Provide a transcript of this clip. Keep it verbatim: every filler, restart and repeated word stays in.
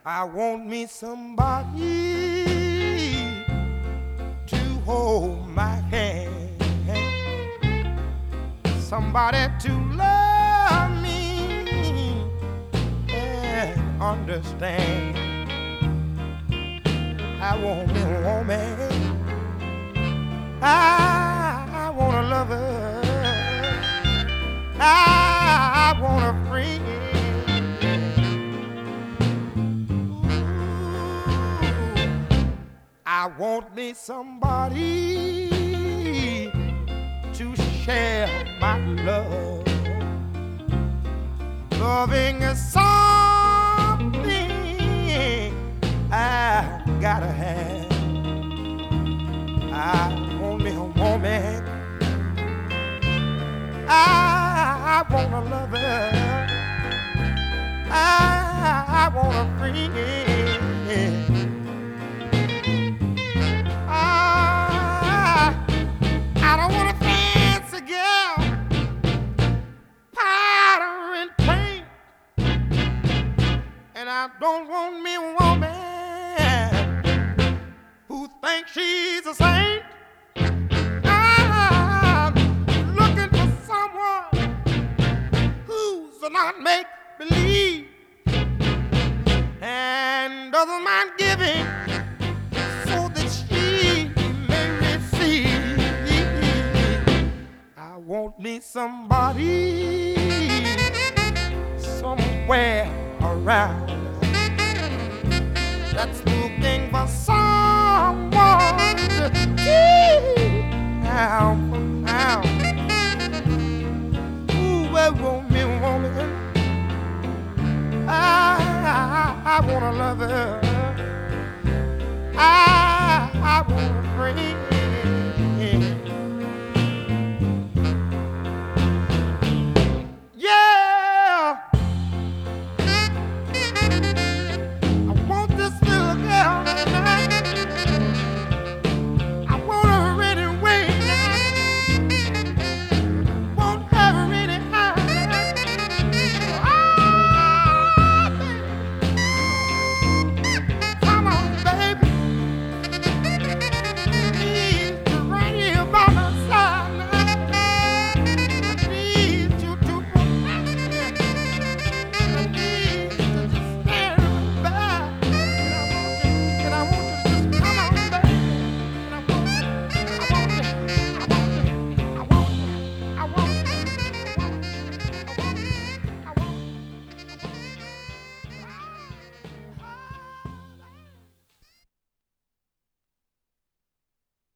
I want me somebody to hold my hand, somebody to love me and understand. I want me a woman, I, I want a lover, I, I want a friend. I want me somebody to share my love. Loving is something I gotta have. I want me a woman, I, I want a lover, I, I want a friend. And I don't want me a woman who thinks she's a saint. I'm looking for someone who's not make believe and doesn't mind giving so that she may receive. I want me somebody somewhere around that's looking for someone to keep out from now. Ooh, I want me a woman, I, I, I want a lover, I, I want a friend.